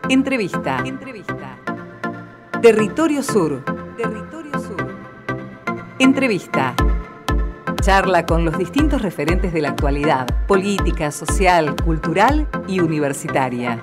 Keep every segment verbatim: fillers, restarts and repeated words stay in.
Entrevista. Entrevista. Territorio Sur. Territorio Sur. Entrevista. Charla con los distintos referentes de la actualidad, política, social, cultural y universitaria.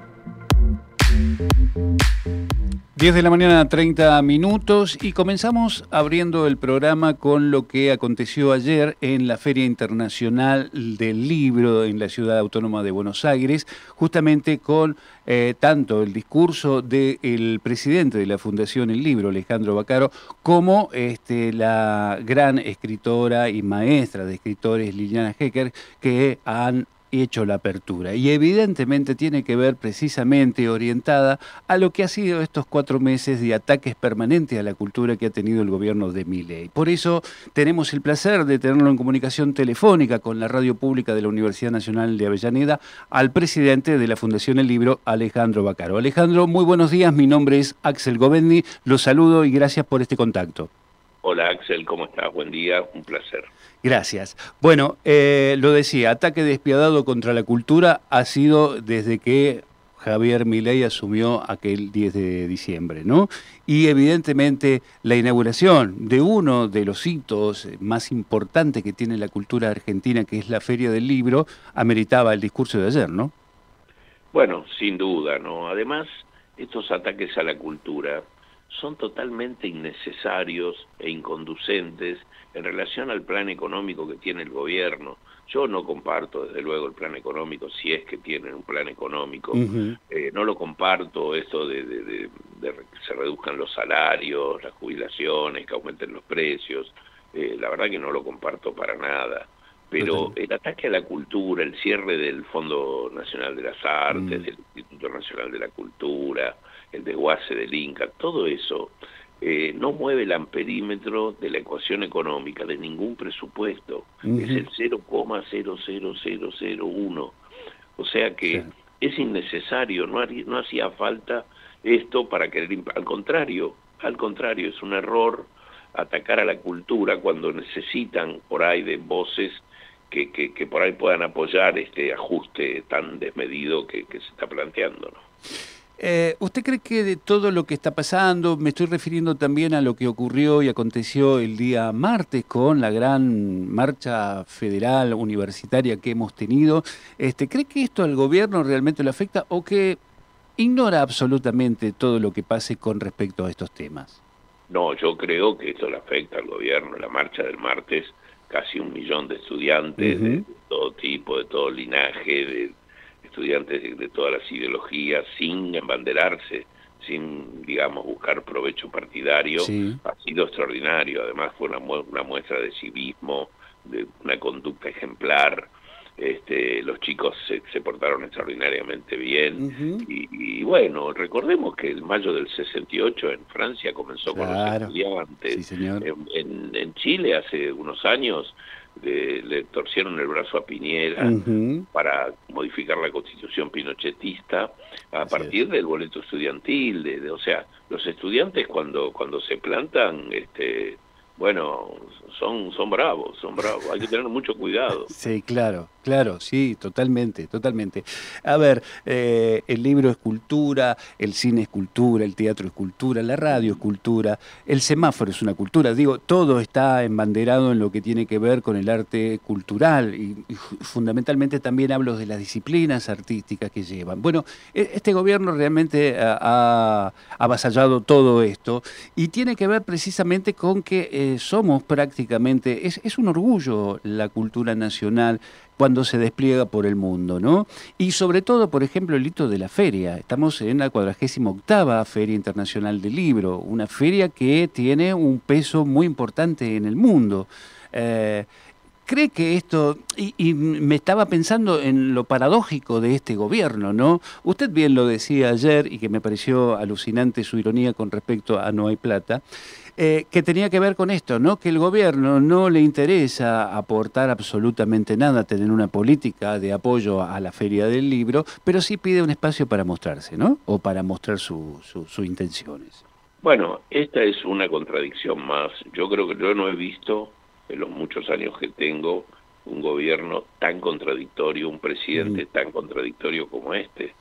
diez de la mañana, treinta minutos, y comenzamos abriendo el programa con lo que aconteció ayer en la Feria Internacional del Libro en la Ciudad Autónoma de Buenos Aires, justamente con eh, tanto el discurso del presidente de la Fundación El Libro, Alejandro Baccaro, como este, la gran escritora y maestra de escritores Liliana Hecker, que han hecho la apertura, y evidentemente tiene que ver precisamente orientada a lo que ha sido estos cuatro meses de ataques permanentes a la cultura que ha tenido el gobierno de Milei. Por eso tenemos el placer de tenerlo en comunicación telefónica con la radio pública de la Universidad Nacional de Avellaneda, al presidente de la Fundación El Libro, Alejandro Baccaro. Alejandro, muy buenos días, mi nombre es Axel Govendi, los saludo y gracias por este contacto. Hola Axel, ¿cómo estás? Buen día, un placer. Gracias. Bueno, eh, lo decía, ataque despiadado contra la cultura ha sido desde que Javier Milei asumió aquel diez de diciembre, ¿no? Y evidentemente la inauguración de uno de los hitos más importantes que tiene la cultura argentina, que es la Feria del Libro, ameritaba el discurso de ayer, ¿no? Bueno, sin duda, ¿no? Además, estos ataques a la cultura son totalmente innecesarios e inconducentes en relación al plan económico que tiene el gobierno. Yo no comparto, desde luego, el plan económico, si es que tienen un plan económico. Uh-huh. eh, no lo comparto, esto de, de, de, de que se reduzcan los salarios, las jubilaciones, que aumenten los precios. Eh, la verdad que no lo comparto para nada. Pero el ataque a la cultura, el cierre del Fondo Nacional de las Artes, mm. del Instituto Nacional de la Cultura, el desguace del Inca, todo eso eh, no mueve el amperímetro de la ecuación económica de ningún presupuesto. Uh-huh. Es el cero coma cero cero cero cero uno. O sea que sí. Es innecesario, no, haría, no hacía falta esto para querer... Al contrario, al contrario, es un error atacar a la cultura cuando necesitan por ahí de voces Que, que, que por ahí puedan apoyar este ajuste tan desmedido que, que se está planteando, ¿no? Eh, ¿Usted cree que de todo lo que está pasando, me estoy refiriendo también a lo que ocurrió y aconteció el día martes con la gran marcha federal universitaria que hemos tenido, este, ¿cree que esto al gobierno realmente lo afecta o que ignora absolutamente todo lo que pase con respecto a estos temas? No, yo creo que esto le afecta al gobierno. La marcha del martes, casi un millón de estudiantes uh-huh. de todo tipo, de todo linaje, de estudiantes de, de todas las ideologías, sin embanderarse, sin, digamos, buscar provecho partidario, sí. Ha sido extraordinario. Además fue una, mu una muestra de civismo, de una conducta ejemplar. Este, los chicos se, se portaron extraordinariamente bien. Uh-huh. y, y bueno, recordemos que el mayo del sesenta y ocho en Francia comenzó claro. con los estudiantes. Sí, señor. En, en, en Chile hace unos años le, le torcieron el brazo a Piñera uh-huh. para modificar la constitución pinochetista a Así partir es. del boleto estudiantil. De, de, o sea, los estudiantes cuando, cuando se plantan... este Bueno, son son bravos, son bravos, hay que tener mucho cuidado. Sí, claro, claro, sí, totalmente, totalmente. A ver, eh, el libro es cultura, el cine es cultura, el teatro es cultura, la radio es cultura, el semáforo es una cultura, digo, todo está embanderado en lo que tiene que ver con el arte cultural y, y fundamentalmente también hablo de las disciplinas artísticas que llevan. Bueno, este gobierno realmente ha, ha avasallado todo esto y tiene que ver precisamente con que eh, somos prácticamente, es, es un orgullo la cultura nacional cuando se despliega por el mundo, ¿no? Y sobre todo, por ejemplo, el hito de la feria. Estamos en la cuadragésima octava Feria Internacional del Libro, una feria que tiene un peso muy importante en el mundo. Eh, ¿Cree que esto, y, y me estaba pensando en lo paradójico de este gobierno, ¿no? Usted bien lo decía ayer, y que me pareció alucinante su ironía con respecto a No hay plata, eh, que tenía que ver con esto, ¿no? Que el gobierno no le interesa aportar absolutamente nada, tener una política de apoyo a la Feria del Libro, pero sí pide un espacio para mostrarse, ¿no? O para mostrar sus su, su intenciones. Bueno, esta es una contradicción más. Yo creo que yo no he visto, en los muchos años que tengo, un gobierno tan contradictorio, un presidente mm. tan contradictorio como este.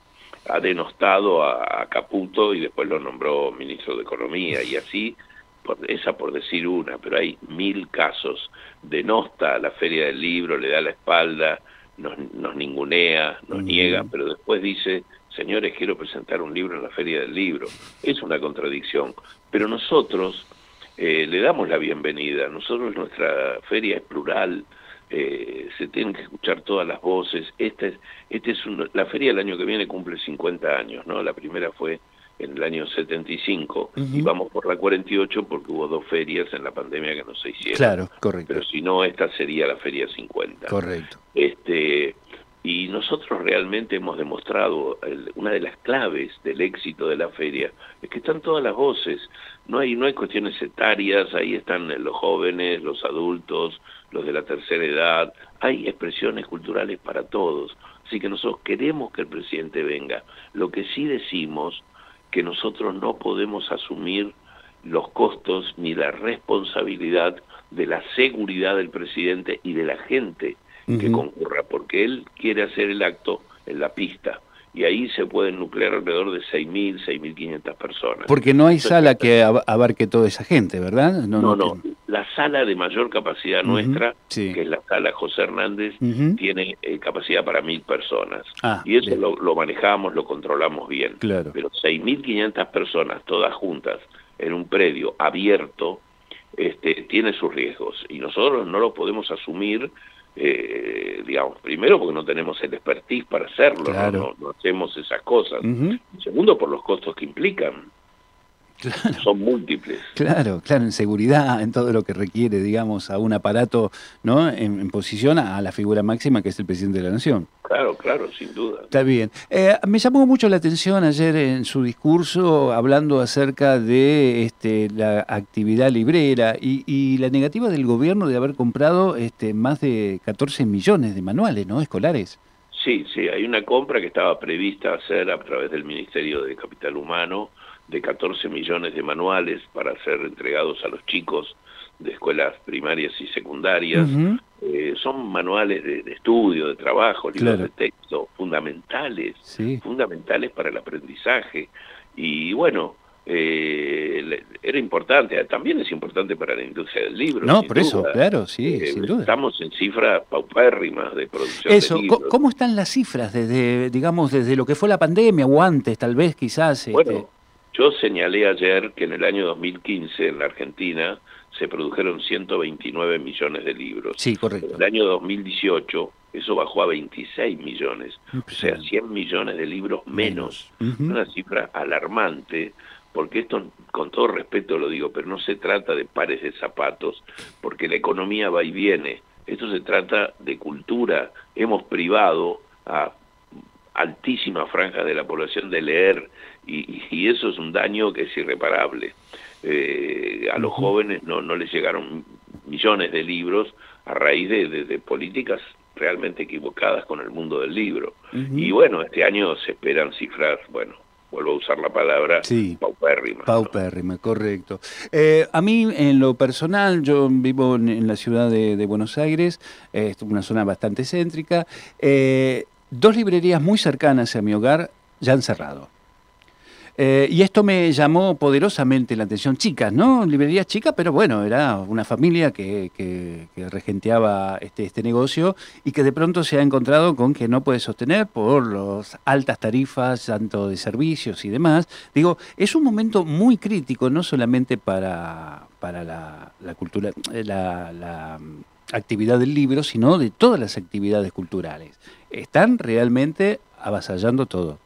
ha denostado a, a Caputo y después lo nombró ministro de Economía, y así, por, esa por decir una, pero hay mil casos. Denosta a la Feria del Libro, le da la espalda, nos, nos ningunea, nos mm. niega, pero después dice, señores, quiero presentar un libro en la Feria del Libro. Es una contradicción, pero nosotros eh, le damos la bienvenida. Nosotros, nuestra feria es plural, eh, se tienen que escuchar todas las voces. Este es, este es un, la feria del año que viene cumple cincuenta años, ¿no? La primera fue en el año setenta y cinco, uh-huh. y vamos por la cuarenta y ocho porque hubo dos ferias en la pandemia que no se hicieron. Claro, correcto. Pero si no, esta sería la feria cincuenta. Correcto. Este, y nosotros realmente hemos demostrado, el, una de las claves del éxito de la feria, es que están todas las voces. No hay, no hay cuestiones etarias, ahí están los jóvenes, los adultos, los de la tercera edad, hay expresiones culturales para todos. Así que nosotros queremos que el presidente venga. Lo que sí decimos, que nosotros no podemos asumir los costos ni la responsabilidad de la seguridad del presidente y de la gente uh-huh. que concurra, porque él quiere hacer el acto en la pista, y ahí se pueden nuclear alrededor de seis mil, seis mil quinientas personas. Porque no hay Entonces, sala que abarque toda esa gente, ¿verdad? No, no, no. no. La sala de mayor capacidad uh-huh. nuestra, sí. que es la sala José Hernández, uh-huh. tiene eh, capacidad para mil personas. Ah, y eso lo, lo manejamos, lo controlamos bien. Claro. Pero seis mil quinientas personas, todas juntas, en un predio abierto, este, tiene sus riesgos. Y nosotros no lo podemos asumir, eh, digamos, primero porque no tenemos el expertise para hacerlo, claro. no, no, no hacemos esas cosas. Uh-huh. Segundo, por los costos que implican. Claro. Son múltiples. Claro, claro, en seguridad, en todo lo que requiere, digamos, a un aparato, ¿no? En, en posición a la figura máxima que es el presidente de la Nación. Claro, claro, sin duda. Está bien. Eh, me llamó mucho la atención ayer en su discurso hablando acerca de este, la actividad librera y, y la negativa del gobierno de haber comprado este, más de catorce millones de manuales, ¿no? Escolares. Sí, sí, hay una compra que estaba prevista hacer a través del Ministerio de Capital Humano de catorce millones de manuales para ser entregados a los chicos de escuelas primarias y secundarias. Uh-huh. Eh, son manuales de, de estudio, de trabajo, libros claro. de texto, fundamentales, sí. fundamentales para el aprendizaje. Y bueno, eh, era importante, también es importante para la industria del libro. No, por duda. Eso, claro, sí, eh, sin duda. Estamos en cifras paupérrimas de producción eso, de libros. ¿Cómo están las cifras desde, digamos, desde lo que fue la pandemia o antes, tal vez, quizás? Bueno, este... yo señalé ayer que en el año dos mil quince en la Argentina se produjeron ciento veintinueve millones de libros. Sí, correcto. En el año dos mil dieciocho eso bajó a veintiséis millones, o sea, cien millones de libros menos. menos. Uh-huh. Una cifra alarmante, porque esto, con todo respeto lo digo, pero no se trata de pares de zapatos, porque la economía va y viene. Esto se trata de cultura. Hemos privado a altísima franja de la población de leer, y, y eso es un daño que es irreparable. Eh, a los uh-huh. jóvenes no, no les llegaron millones de libros a raíz de, de, de políticas realmente equivocadas con el mundo del libro. Uh-huh. Y bueno, este año se esperan cifras, bueno, vuelvo a usar la palabra, sí, paupérrima. Paupérrima, ¿no? Correcto. Eh, a mí, en lo personal, yo vivo en, en la ciudad de, de Buenos Aires, eh, es una zona bastante céntrica. Eh, dos librerías muy cercanas a mi hogar ya han cerrado. Eh, y esto me llamó poderosamente la atención. Chicas, ¿no? Librerías chicas, pero bueno, era una familia que, que, que regenteaba este, este negocio y que de pronto se ha encontrado con que no puede sostener por las altas tarifas, tanto de servicios y demás. Digo, es un momento muy crítico, no solamente para, para la, la cultura, la, la actividad del libro, sino de todas las actividades culturales. Están realmente avasallando todo.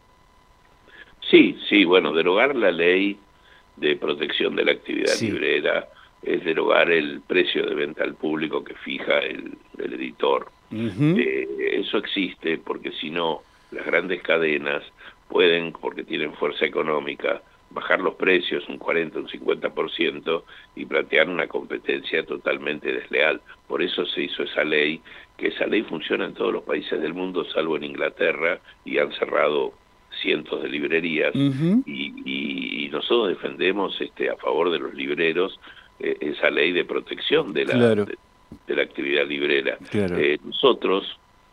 Sí, sí, bueno, derogar la ley de protección de la actividad sí. librera es derogar el precio de venta al público que fija el, el editor. Uh-huh. Eh, eso existe porque si no, las grandes cadenas pueden, porque tienen fuerza económica, bajar los precios un cuarenta, un cincuenta por ciento y plantear una competencia totalmente desleal. Por eso se hizo esa ley, que esa ley funciona en todos los países del mundo, salvo en Inglaterra, y han cerrado cientos de librerías, uh-huh. y, y, y nosotros defendemos este a favor de los libreros eh, esa ley de protección de la, claro. de, de la actividad librera. Claro. Eh, nosotros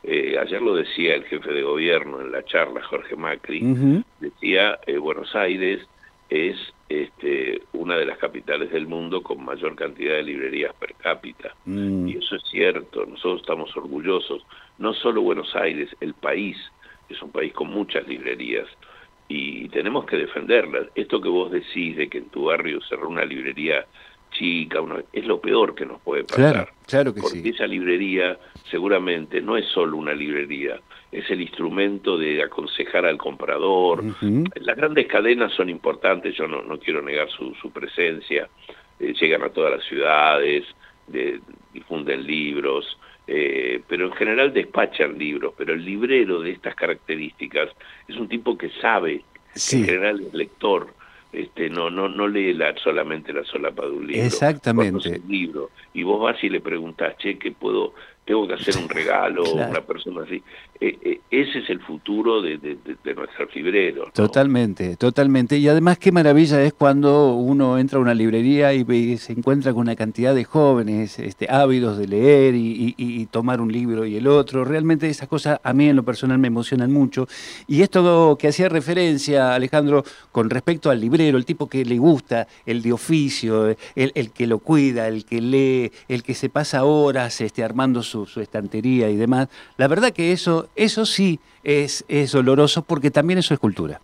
Eh, ayer lo decía el jefe de gobierno en la charla, Jorge Macri, Uh-huh. decía, eh, Buenos Aires es este, una de las capitales del mundo con mayor cantidad de librerías per cápita. Mm. Y eso es cierto, nosotros estamos orgullosos. No solo Buenos Aires, el país es un país con muchas librerías y tenemos que defenderlas. Esto que vos decís de que en tu barrio cerró una librería chica, una, es lo peor que nos puede pasar. Claro, claro que porque sí. esa librería seguramente no es solo una librería, es el instrumento de aconsejar al comprador. Uh-huh. Las grandes cadenas son importantes, yo no, no quiero negar su, su presencia, eh, llegan a todas las ciudades, de, difunden libros, eh, pero en general despachan libros, pero el librero de estas características es un tipo que sabe, Sí. en general es lector, este, no, no, no lee la, solamente la solapa de un libro. Exactamente. Conoce un libro, y vos vas y le preguntás, che, ¿qué puedo, tengo que hacer un regalo a Claro. una persona así? Eh, eh, ese es el futuro de, de, de, de nuestros libreros, ¿no? Totalmente, totalmente. Y además qué maravilla es cuando uno entra a una librería y, ve, y se encuentra con una cantidad de jóvenes este, ávidos de leer y, y, y tomar un libro y el otro. Realmente esas cosas a mí en lo personal me emocionan mucho. Y esto que hacía referencia, Alejandro, con respecto al librero, el tipo que le gusta, el de oficio, el, el que lo cuida, el que lee, el que se pasa horas este, armando su, su estantería y demás, la verdad que eso Eso sí es, es doloroso porque también eso es cultura.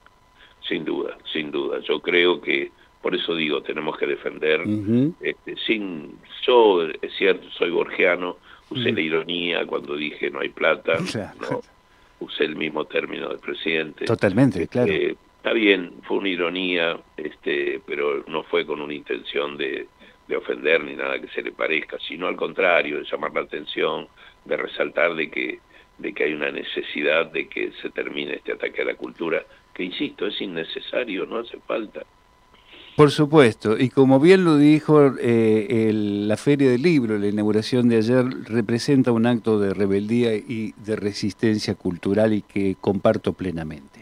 Sin duda, sin duda. Yo creo que, por eso digo, tenemos que defender, Uh-huh. este, sin, yo, es cierto, soy borgiano, usé Uh-huh. la ironía cuando dije no hay plata, Claro. no, usé el mismo término del presidente. Totalmente, Este, claro. Está bien, fue una ironía, este, pero no fue con una intención de, de ofender ni nada que se le parezca, sino al contrario, de llamar la atención, de resaltar de que de que hay una necesidad de que se termine este ataque a la cultura, que insisto, es innecesario, no hace falta. Por supuesto, y como bien lo dijo eh, el, la Feria del Libro, la inauguración de ayer, representa un acto de rebeldía y de resistencia cultural y que comparto plenamente.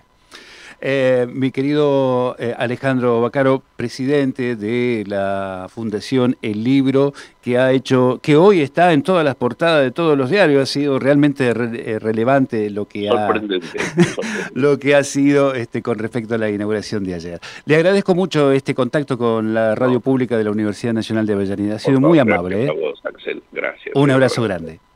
Eh, mi querido eh, Alejandro Baccaro, presidente de la Fundación El Libro, que ha hecho, que hoy está en todas las portadas de todos los diarios, ha sido realmente re, relevante lo que ha, sorprendente, sorprendente. lo que ha sido este, con respecto a la inauguración de ayer. Le agradezco mucho este contacto con la radio No. pública de la Universidad Nacional de Avellaneda. Ha Por sido favor, muy amable. Gracias ¿eh? a vos, Axel. Gracias. Un abrazo grande.